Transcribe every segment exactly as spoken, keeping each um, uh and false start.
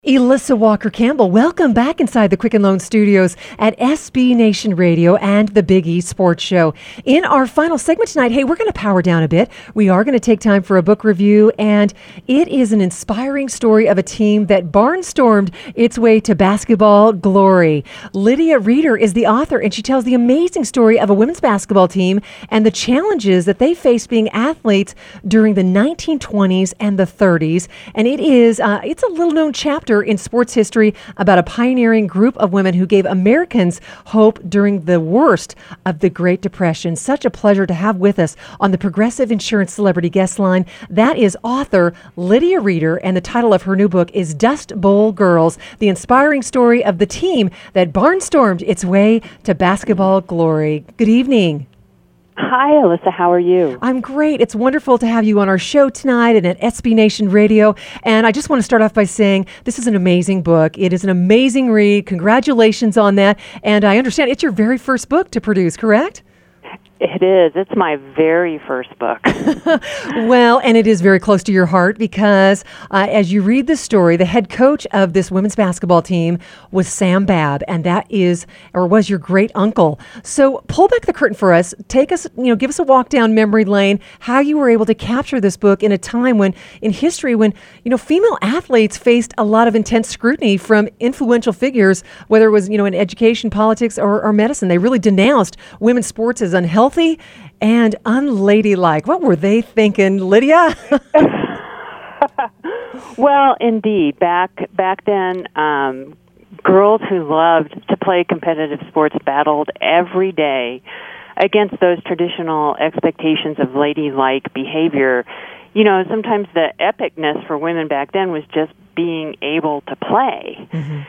Elissa Walker-Campbell, welcome back inside the Quicken Loan Studios at S B Nation Radio and the Big E Sports Show. In our final segment tonight, hey, we're going to power down a bit. We are going to take time for a book review, and it is an inspiring story of a team that barnstormed its way to basketball glory. Lydia Reeder is the author, and she tells the amazing story of a women's basketball team and the challenges that they faced being athletes during the nineteen twenties and the thirties. And it is, uh, it's a little-known chapter in sports history about a pioneering group of women who gave Americans hope during the worst of the Great Depression. Such a pleasure to have with us on the Progressive Insurance Celebrity Guest Line. That is author Lydia Reeder, and the title of her new book is Dust Bowl Girls, the inspiring story of the team that barnstormed its way to basketball glory. Good evening. Hi, Alyssa. How are you? I'm great. It's wonderful to have you on our show tonight and at S B Nation Radio. And I just want to start off by saying this is an amazing book. It is an amazing read. Congratulations on that. And I understand it's your very first book to produce, correct? It is. It's my very first book. Well, and it is very close to your heart because uh, as you read the story, the head coach of this women's basketball team was Sam Babb, and that is, or was your great uncle. So pull back the curtain for us. Take us, you know, give us a walk down memory lane, how you were able to capture this book in a time when, in history, when, you know, female athletes faced a lot of intense scrutiny from influential figures, whether it was, you know, in education, politics, or, or medicine. They really denounced women's sports as unhealthy and unladylike. What were they thinking, Lydia? Well, indeed. Back back then, um, girls who loved to play competitive sports battled every day against those traditional expectations of ladylike behavior. You know, sometimes the epicness for women back then was just being able to play. Mm-hmm.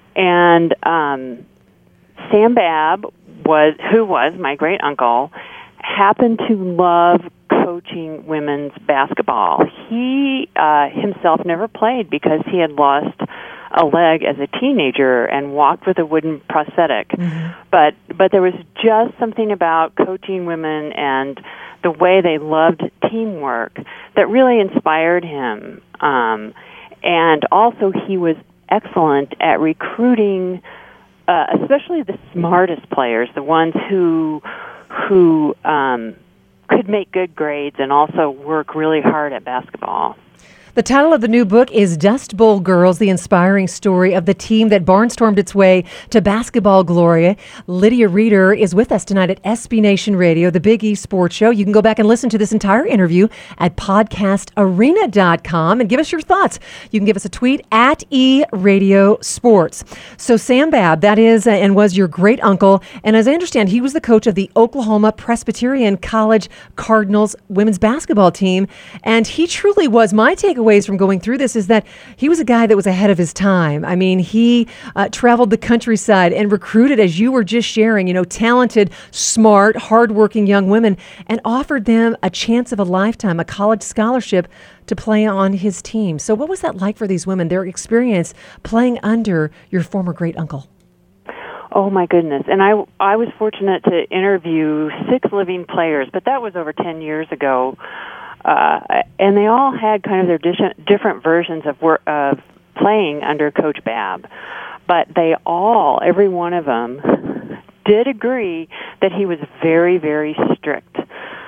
And um, Sam Babb was, who was my great uncle, happened to love coaching women's basketball. He uh, himself never played because he had lost a leg as a teenager and walked with a wooden prosthetic. Mm-hmm. But but there was just something about coaching women and the way they loved teamwork that really inspired him. Um, and also he was excellent at recruiting Uh, especially the smartest players, the ones who who um, could make good grades and also work really hard at basketball. The title of the new book is Dust Bowl Girls, the inspiring story of the team that barnstormed its way to basketball glory. Lydia Reeder is with us tonight at S B Nation Radio, the Big E Sports Show. You can go back and listen to this entire interview at podcast arena dot com and give us your thoughts. You can give us a tweet at E Radio Sports. So Sam Babb, that is uh, and was your great uncle. And as I understand, he was the coach of the Oklahoma Presbyterian College Cardinals women's basketball team. And he truly was, my takeaway ways from going through this is that he was a guy that was ahead of his time. I mean, he uh, traveled the countryside and recruited, as you were just sharing, you know, talented, smart, hardworking young women and offered them a chance of a lifetime, a college scholarship to play on his team. So what was that like for these women, their experience playing under your former great uncle? Oh, my goodness. And I, I was fortunate to interview six living players, but that was over ten years ago. Uh, and they all had kind of their dis- different versions of work, of playing under Coach Babb. But they all, every one of them, did agree that he was very, very strict.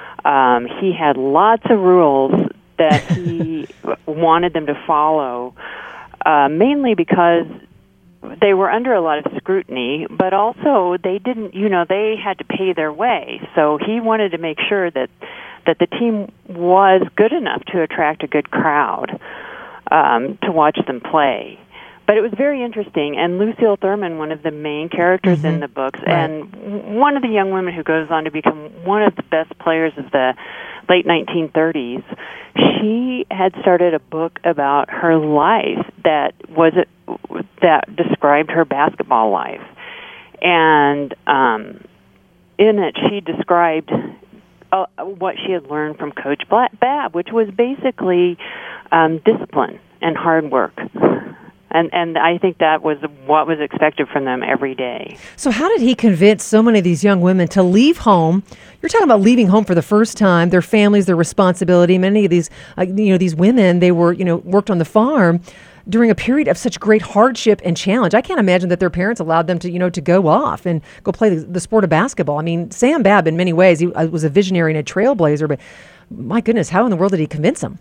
Um, he had lots of rules that he wanted them to follow, uh, mainly because they were under a lot of scrutiny, but also they didn't, you know, they had to pay their way. So he wanted to make sure that that the team was good enough to attract a good crowd um, to watch them play. But it was very interesting, and Lucille Thurman, one of the main characters mm-hmm. in the books, right. and one of the young women who goes on to become one of the best players of the late nineteen thirties, she had started a book about her life that was that described her basketball life. And um, in it, she described Uh, what she had learned from Coach Babb, which was basically um, discipline and hard work. And and I think that was what was expected from them every day. So how did he convince so many of these young women to leave home? You're talking about leaving home for the first time, their families, their responsibility. Many of these, uh, you know, these women, they were, you know, worked on the farm. during a period of such great hardship and challenge. I can't imagine that their parents allowed them to, you know, to go off and go play the, the sport of basketball. I mean, Sam Babb, in many ways, he was a visionary and a trailblazer, but my goodness, how in the world did he convince them?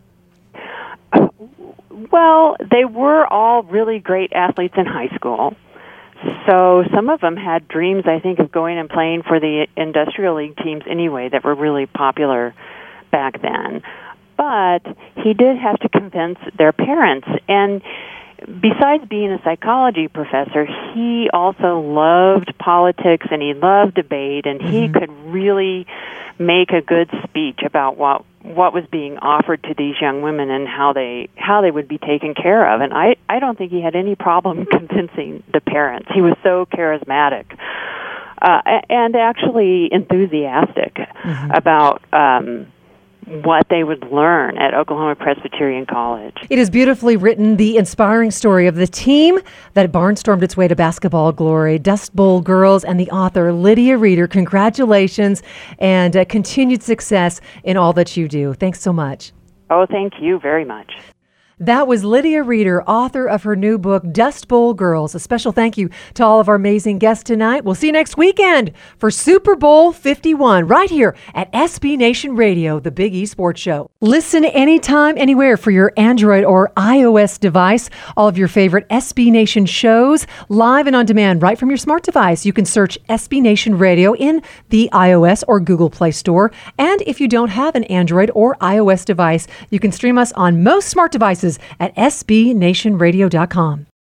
Well, they were all really great athletes in high school. So some of them had dreams, I think, of going and playing for the industrial league teams anyway that were really popular back then. But he did have to convince their parents. And besides being a psychology professor, he also loved politics and he loved debate, and mm-hmm. he could really make a good speech about what what was being offered to these young women and how they how they would be taken care of. And I, I don't think he had any problem convincing the parents. He was so charismatic uh, and actually enthusiastic mm-hmm. about um, what they would learn at Oklahoma Presbyterian College. It is beautifully written, the inspiring story of the team that barnstormed its way to basketball glory, Dust Bowl girls, and the author, Lydia Reeder. Congratulations and uh, continued success in all that you do. Thanks so much. Oh, thank you very much. That was Lydia Reeder, author of her new book, Dust Bowl Girls. A special thank you to all of our amazing guests tonight. We'll see you next weekend for Super Bowl fifty-one right here at S B Nation Radio, the Big E Sports Show. Listen anytime, anywhere for your Android or iOS device. All of your favorite S B Nation shows live and on demand right from your smart device. You can search S B Nation Radio in the iOS or Google Play Store. And if you don't have an Android or iOS device, you can stream us on most smart devices at S B Nation Radio dot com.